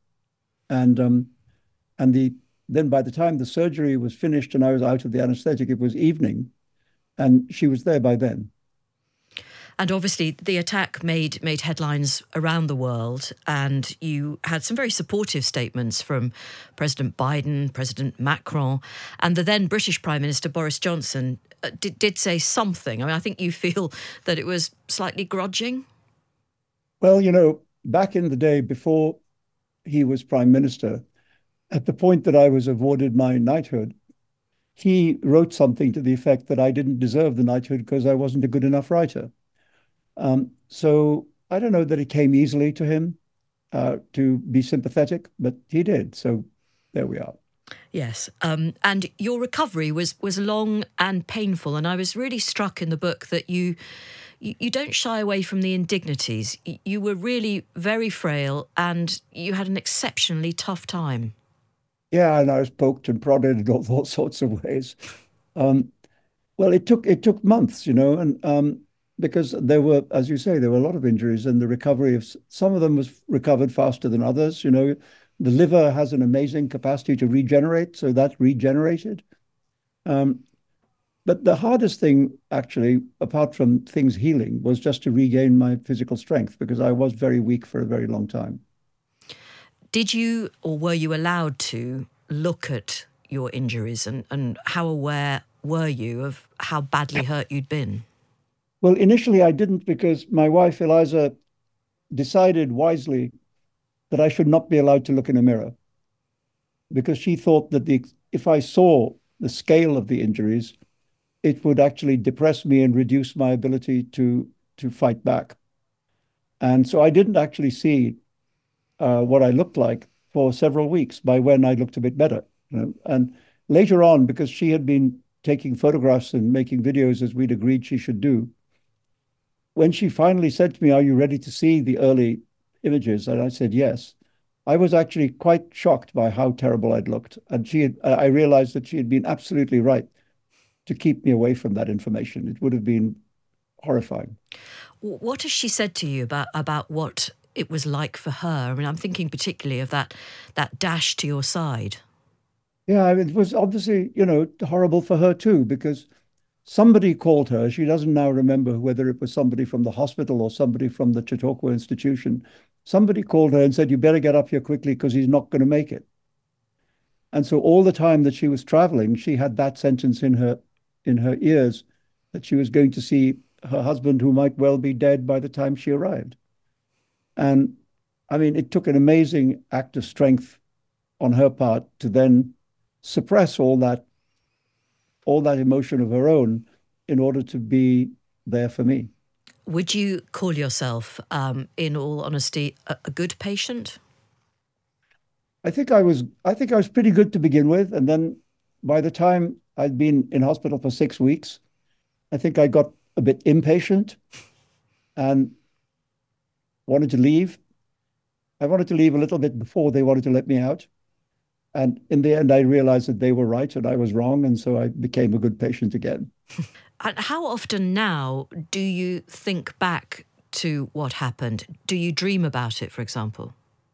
H: And then by the time the surgery was finished and I was out of the anesthetic, it was evening. And she was there by then.
A: And obviously the attack made headlines around the world, and you had some very supportive statements from President Biden, President Macron, and the then British Prime Minister Boris Johnson did say something. I mean, I think you feel that it was slightly grudging.
H: Well, back in the day before he was Prime Minister, at the point that I was awarded my knighthood, he wrote something to the effect that I didn't deserve the knighthood because I wasn't a good enough writer. So I don't know that it came easily to him to be sympathetic, but he did. So there we are.
A: Yes. And your recovery was long and painful. And I was really struck in the book that you don't shy away from the indignities. You were really very frail and you had an exceptionally tough time.
H: Yeah, and I was poked and prodded in all sorts of ways. Well, it took months, and because there were, as you say, there were a lot of injuries, and the recovery of some of them was recovered faster than others. The liver has an amazing capacity to regenerate, so that regenerated. But the hardest thing, actually, apart from things healing, was just to regain my physical strength because I was very weak for a very long time.
A: Did you, or were you allowed to, look at your injuries and how aware were you of how badly hurt you'd been?
H: Well, initially I didn't, because my wife, Eliza, decided wisely that I should not be allowed to look in a mirror, because she thought that if I saw the scale of the injuries, it would actually depress me and reduce my ability to fight back. And so I didn't actually see what I looked like for several weeks, by when I looked a bit better. And later on, because she had been taking photographs and making videos as we'd agreed she should do, when she finally said to me, "Are you ready to see the early images?" and I said yes, I was actually quite shocked by how terrible I'd looked. And I realized that she had been absolutely right to keep me away from that information. It would have been horrifying.
A: What has she said to you about what it was like for her? I mean, I'm thinking particularly of that dash to your side.
H: Yeah, I mean, it was obviously, horrible for her too, because somebody called her. She doesn't now remember whether it was somebody from the hospital or somebody from the Chautauqua Institution. Somebody called her and said, "You better get up here quickly because he's not going to make it." And so all the time that she was traveling, she had that sentence in her ears, that she was going to see her husband, who might well be dead by the time she arrived. And I mean, it took an amazing act of strength on her part to then suppress all that emotion of her own in order to be there for me.
A: Would you call yourself, in all honesty, a good patient?
H: I think I was pretty good to begin with. And then by the time I'd been in hospital for 6 weeks, I think I got a bit impatient and wanted to leave. I wanted to leave a little bit before they wanted to let me out. And in the end, I realized that they were right and I was wrong. And so I became a good patient again.
A: And how often now do you think back to what happened? Do you dream about it, for example?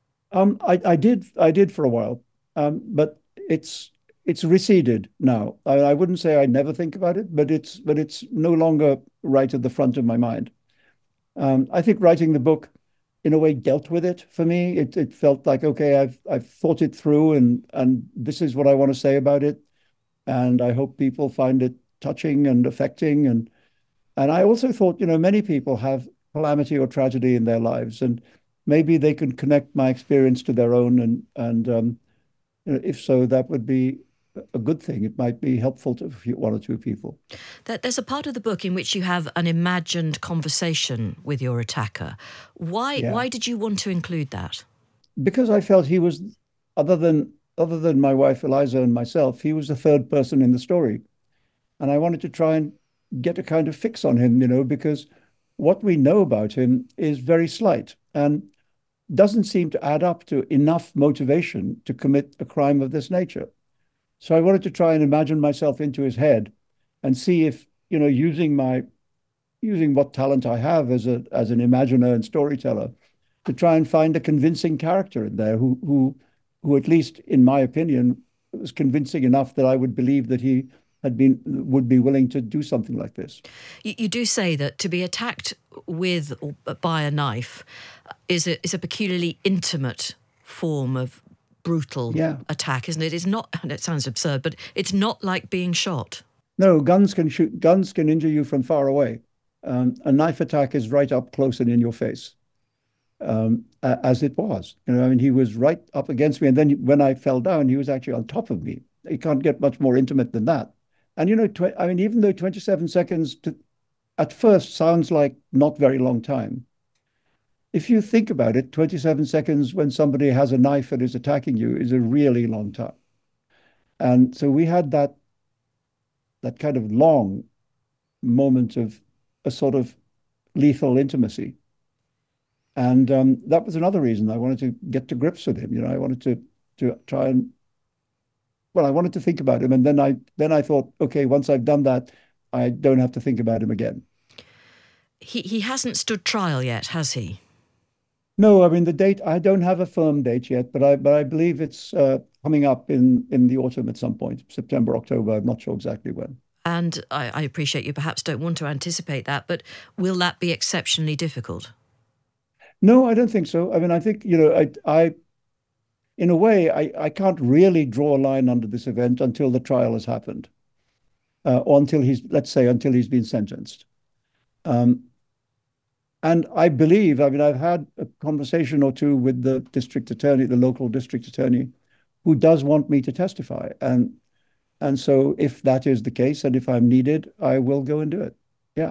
H: I did for a while, but it's receded now. I wouldn't say I never think about it, but it's no longer right at the front of my mind. I think writing the book, in a way, dealt with it for me. It felt like, okay, I've thought it through, and this is what I want to say about it, and I hope people find it touching and affecting. And I also thought, many people have calamity or tragedy in their lives, and maybe they can connect my experience to their own, and if so, that would be a good thing. It might be helpful to one or two people.
A: There's a part of the book in which you have an imagined conversation with your attacker. Why did you want to include that?
H: Because I felt he was, other than my wife Eliza and myself, he was the third person in the story. And I wanted to try and get a kind of fix on him, because what we know about him is very slight and doesn't seem to add up to enough motivation to commit a crime of this nature. So I wanted to try and imagine myself into his head and see if, using what talent I have as an imaginer and storyteller, to try and find a convincing character in there who at least in my opinion was convincing enough that I would believe that he would be willing to do something like this.
A: You do say that to be attacked with or by a knife is a peculiarly intimate form of brutal attack, isn't it? It's not, and it sounds absurd, but it's not like being shot.
H: No, guns can injure you from far away. A knife attack is right up close and in your face, as it was. He was right up against me, and then when I fell down, he was actually on top of me. You can't get much more intimate than that. And even though 27 seconds at first sounds like not very long time, if you think about it, 27 seconds when somebody has a knife and is attacking you is a really long time. And so we had that kind of long moment of a sort of lethal intimacy. And that was another reason I wanted to get to grips with him. I wanted to try and, I wanted to think about him. And then I thought, okay, once I've done that, I don't have to think about him again.
A: He hasn't stood trial yet, has he?
H: No, the date, I don't have a firm date yet, but I believe it's coming up in the autumn at some point, September, October. I'm not sure exactly when.
A: And I appreciate you perhaps don't want to anticipate that, but will that be exceptionally difficult?
H: No, I don't think so. I think, I in a way, I can't really draw a line under this event until the trial has happened, or until he's been sentenced. And I believe, I've had a conversation or two with the district attorney, the local district attorney, who does want me to testify. And so if that is the case, and if I'm needed, I will go and do it. Yeah.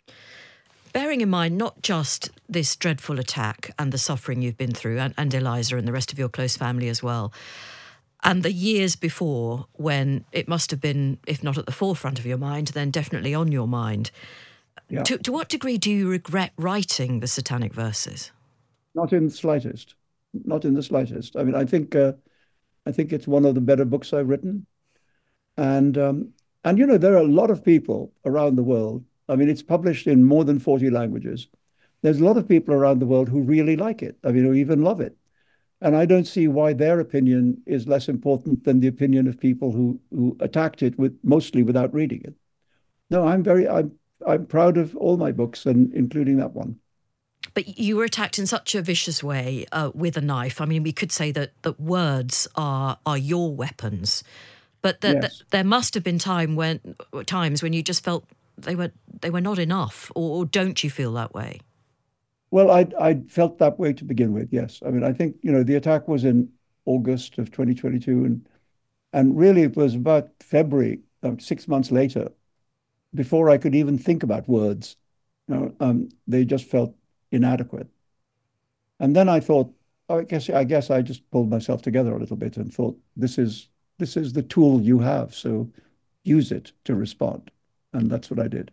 A: Bearing in mind not just this dreadful attack and the suffering you've been through, and Eliza and the rest of your close family as well, and the years before when it must have been, if not at the forefront of your mind, then definitely on your mind. Yeah. To what degree do you regret writing the Satanic Verses?
H: Not in the slightest. Not in the slightest. I think it's one of the better books I've written. And there are a lot of people around the world. It's published in more than 40 languages. There's a lot of people around the world who really like it, who even love it. And I don't see why their opinion is less important than the opinion of people who attacked it mostly without reading it. No, I'm proud of all my books, and including that one.
A: But you were attacked in such a vicious way with a knife. We could say that words are your weapons. But
H: yes.
A: There must have been times when you just felt they were not enough, or don't you feel that way?
H: Well, I felt that way to begin with, yes. I think, the attack was in August of 2022, and really it was about February, 6 months later, before I could even think about words. They just felt inadequate. And then I thought, I guess I just pulled myself together a little bit and thought, this is the tool you have, so use it to respond. And that's what I did.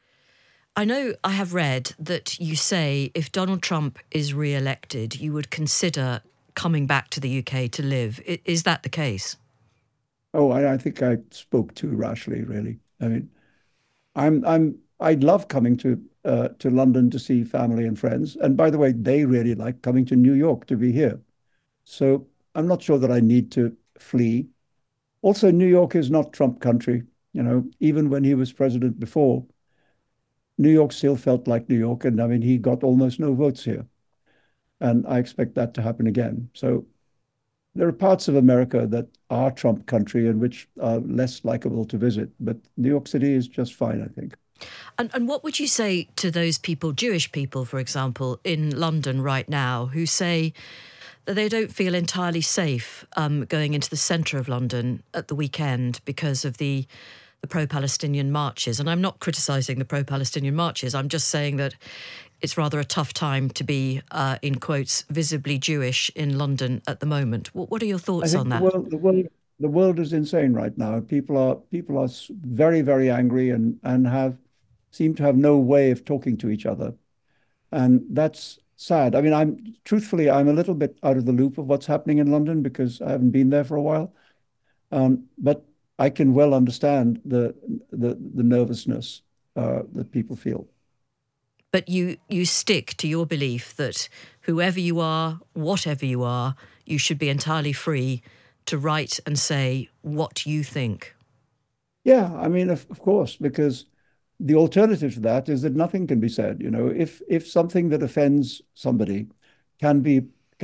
A: I know I have read that you say if Donald Trump is re-elected, you would consider coming back to the UK to live. Is that the case?
H: Oh, I think I spoke too rashly, really. I love coming to to London to see family and friends. And by the way, they really like coming to New York to be here. So I'm not sure that I need to flee. Also, New York is not Trump country. Even when he was president before, New York still felt like New York. And I mean, he got almost no votes here. And I expect that to happen again. So there are parts of America that are Trump country and which are less likable to visit. But New York City is just fine, I think.
A: And what would you say to those people, Jewish people, for example, in London right now, who say that they don't feel entirely safe going into the centre of London at the weekend because of the pro-Palestinian marches? And I'm not criticising the pro-Palestinian marches. I'm just saying that it's rather a tough time to be, in quotes, visibly Jewish in London at the moment. What are your thoughts on that?
H: The world is insane right now. People are very, very angry and seem to have no way of talking to each other. And that's sad. I mean, I'm a little bit out of the loop of what's happening in London because I haven't been there for a while. But I can well understand the nervousness that people feel.
A: But you stick to your belief that whoever you are, whatever you are, you should be entirely free to write and say what you think.
H: Yeah, I mean, of course, because the alternative to that is that nothing can be said. If something that offends somebody can be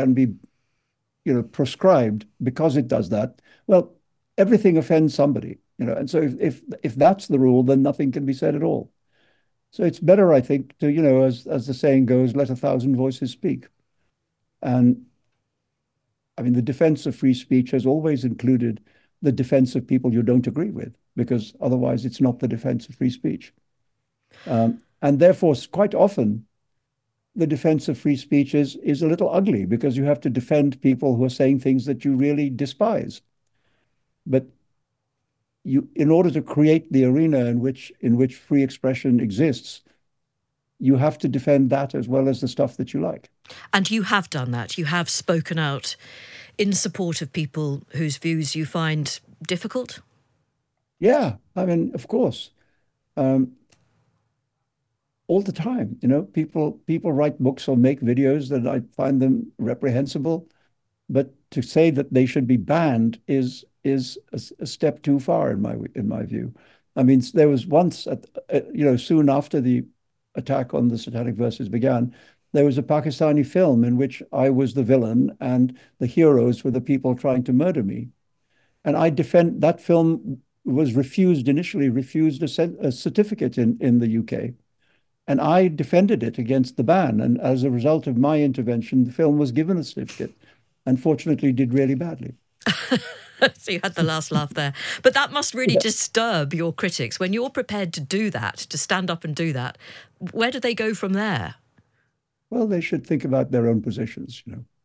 H: proscribed because it does that, well, everything offends somebody. And so if that's the rule, then nothing can be said at all. So it's better, I think, to, as the saying goes, let 1,000 voices speak. And I mean, the defense of free speech has always included the defense of people you don't agree with, because otherwise it's not the defense of free speech. And therefore, quite often, the defense of free speech is a little ugly because you have to defend people who are saying things that you really despise. But in order to create the arena in which free expression exists, you have to defend that as well as the stuff that you like.
A: And you have done that. You have spoken out in support of people whose views you find difficult?
H: Yeah, I mean, of course. All the time, people write books or make videos that I find them reprehensible, but to say that they should be banned is a step too far in my view. I mean, there was once, soon after the attack on the Satanic Verses began, there was a Pakistani film in which I was the villain and the heroes were the people trying to murder me. And that film was initially refused a certificate in the UK. And I defended it against the ban. And as a result of my intervention, the film was given a certificate. Unfortunately, did really badly.
A: So you had the last laugh there. But that must really disturb your critics. When you're prepared to do that, to stand up and do that, where do they go from there?
H: Well, they should think about their own positions,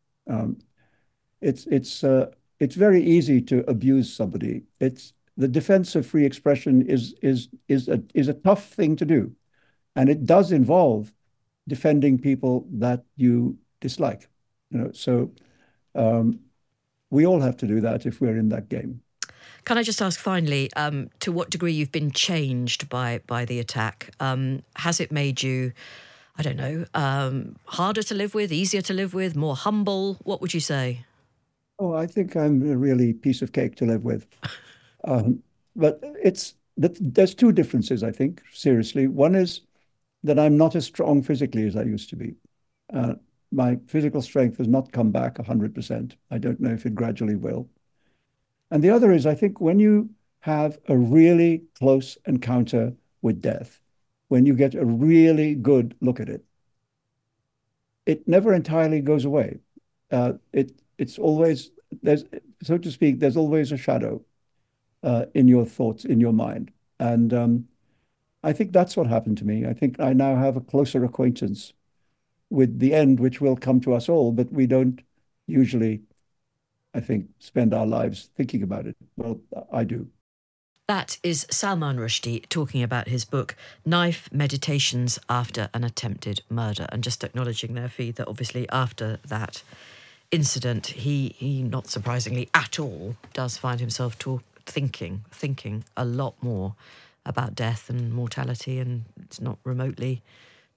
H: It's very easy to abuse somebody. The defense of free expression is a tough thing to do. And it does involve defending people that you dislike, So we all have to do that if we're in that game.
A: Can I just ask finally, to what degree you've been changed by the attack? Has it made you, I don't know, harder to live with, easier to live with, more humble? What would you say?
H: Oh, I think I'm a really piece of cake to live with. But there's two differences, I think, seriously. One is that I'm not as strong physically as I used to be. My physical strength has not come back 100%. I don't know if it gradually will. And the other is, I think, when you have a really close encounter with death, when you get a really good look at it, it never entirely goes away. It's always, so to speak, there's always a shadow in your thoughts, in your mind. And I think that's what happened to me. I think I now have a closer acquaintance with the end, which will come to us all, but we don't usually, I think, spend our lives thinking about it. Well, I do.
A: That is Salman Rushdie talking about his book, Knife Meditations After an Attempted Murder, and just acknowledging there, Fee, that obviously after that incident, he not surprisingly at all, does find himself thinking a lot more about death and mortality, and it's not remotely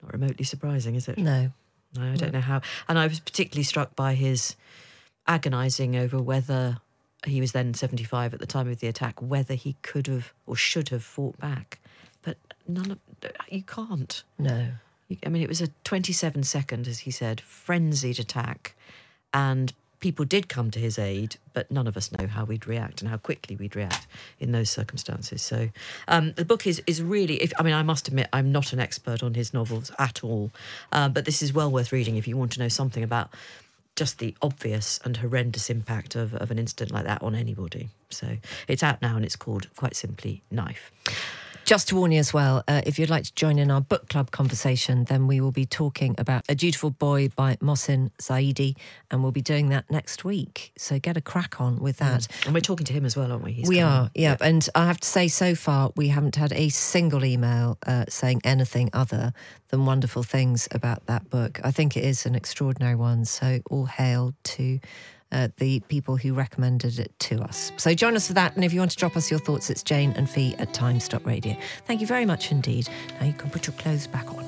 A: Not remotely surprising, is it?
B: No.
A: No, I don't know how. And I was particularly struck by his agonising over whether, he was then 75 at the time of the attack, whether he could have or should have fought back. But you can't.
B: No.
A: I mean, it was a 27-second, as he said, frenzied attack, and people did come to his aid, but none of us know how we'd react and how quickly we'd react in those circumstances. So the book is really, I must admit, I'm not an expert on his novels at all, but this is well worth reading if you want to know something about just the obvious and horrendous impact of an incident like that on anybody. So it's out now, and it's called, quite simply, Knife.
B: Just to warn you as well, if you'd like to join in our book club conversation, then we will be talking about A Dutiful Boy by Mohsin Zaidi, and we'll be doing that next week. So get a crack on with that.
A: And we're talking to him as well, aren't we?
B: We are, yeah. And I have to say, so far, we haven't had a single email saying anything other than wonderful things about that book. I think it is an extraordinary one, so all hail to the people who recommended it to us. So join us for that, and if you want to drop us your thoughts, it's Jane and Fee at Times.radio. Thank you very much indeed. Now you can put your clothes back on.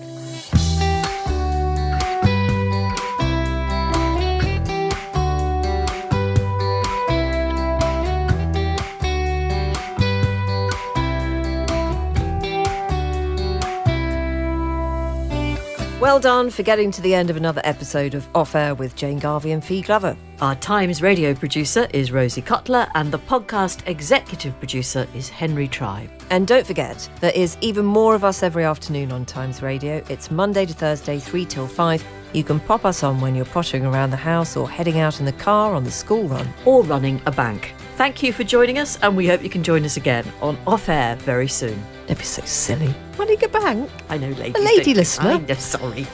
B: Well done for getting to the end of another episode of Off Air with Jane Garvey and Fee Glover.
A: Our Times radio producer is Rosie Cutler, and the podcast executive producer is Henry Tribe.
B: And don't forget, there is even more of us every afternoon on Times Radio. It's Monday to Thursday, 3 till 5. You can pop us on when you're pottering around the house or heading out in the car on the school run.
A: Or running a bank. Thank you for joining us, and we hope you can join us again on Off Air very soon.
B: Don't be so silly. Running a bank?
A: I know, ladies.
B: A lady listener.
A: I'm just sorry.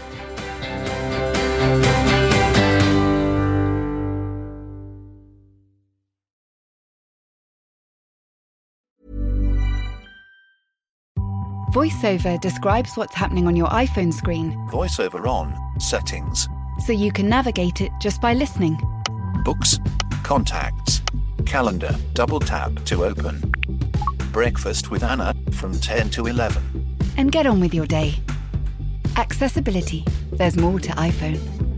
D: VoiceOver describes what's happening on your iPhone screen,
F: VoiceOver on, settings,
D: so you can navigate it just by listening.
F: books, contacts, calendar, double tap to open. Breakfast with Anna from 10 to 11.
D: And get on with your day. Accessibility. There's more to iPhone.